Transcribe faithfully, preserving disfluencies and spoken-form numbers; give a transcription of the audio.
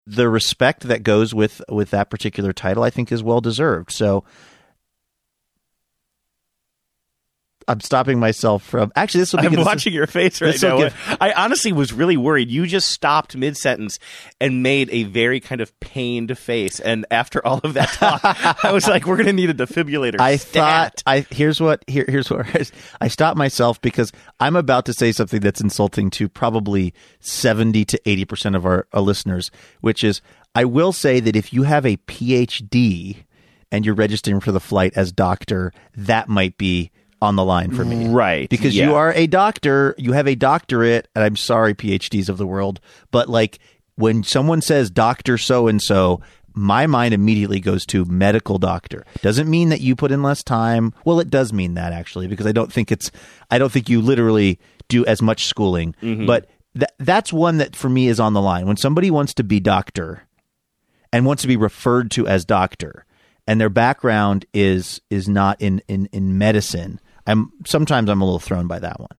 the respect that goes with with that particular title, I think, is well deserved. So I'm stopping myself from actually. This will be I'm this watching is, your face right now. Give, I honestly was really worried. You just stopped mid sentence and made a very kind of pained face. And after all of that talk, I was like, "We're going to need a defibrillator." I stat. thought. I here's what here here's what I stopped myself because I'm about to say something that's insulting to probably seventy to eighty percent of our, our listeners, which is I will say that if you have a P H D and you're registering for the flight as doctor, that might be on the line for me. Right. Because yeah. you are a doctor, you have a doctorate, and I'm sorry, P H Ds of the world, but like when someone says doctor so-and-so, my mind immediately goes to medical doctor. Doesn't mean that you put in less time. Well, it does mean that actually, because I don't think it's, I don't think you literally do as much schooling, mm-hmm. but th- that's one that for me is on the line. When somebody wants to be doctor and wants to be referred to as doctor, and their background is is not in, in, in medicine, I'm sometimes I'm a little thrown by that one.